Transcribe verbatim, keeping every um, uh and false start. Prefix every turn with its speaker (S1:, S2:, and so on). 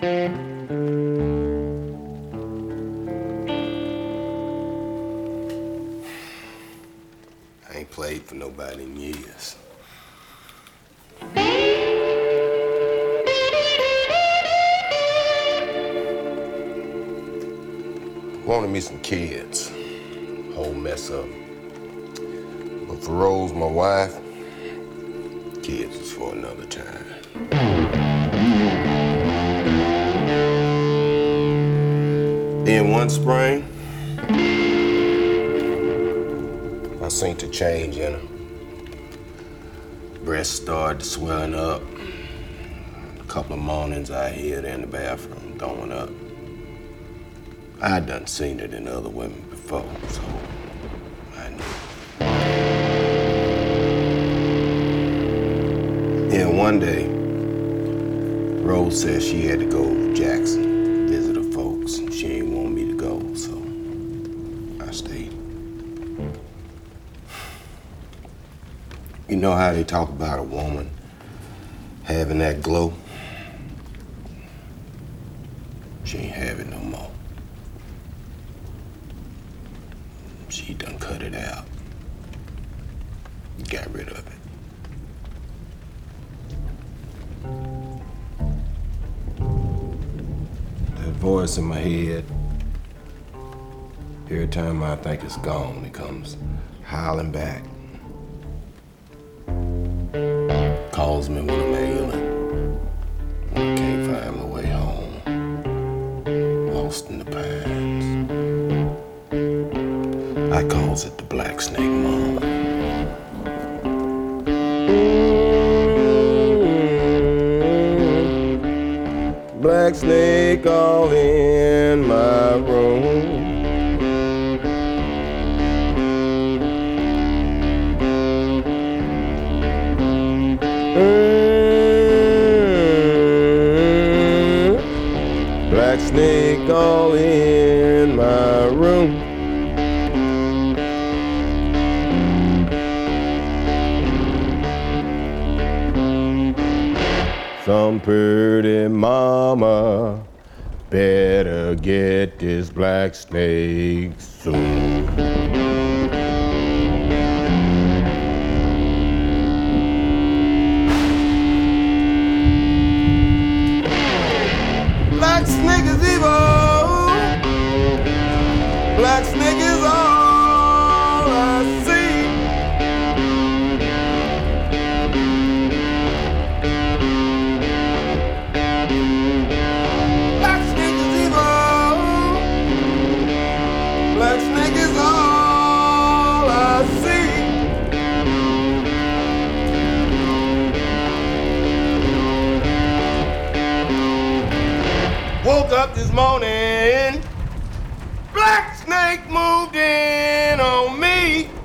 S1: I ain't played for nobody in years. Wanted me some kids. Whole mess up. But for Rose, my wife, kids is for another time. Then one spring, I seen the change in her. Breasts started swelling up. A couple of mornings I heard her in the bathroom throwing up. I done seen it in other women before, so I knew. Then one day, Rose said she had to go to Jackson, visit her folks, and she didn't want me to go, so I stayed. You know how they talk about a woman having that glow? She ain't have it no more. She done cut it out. Got rid of it. That voice in my head, every time I think it's gone, it comes howling back. Calls me when I'm ailing, when I can't find my way home, lost in the pines. I calls it the Black Snake Moan. Black snake all in my room. Mm-hmm. Black snake all in my room. Some pretty mama better get this black snake soon. Black snake is evil. Black snake is all I see. Black snake is all I see. Woke up this morning, black snake moved in on me.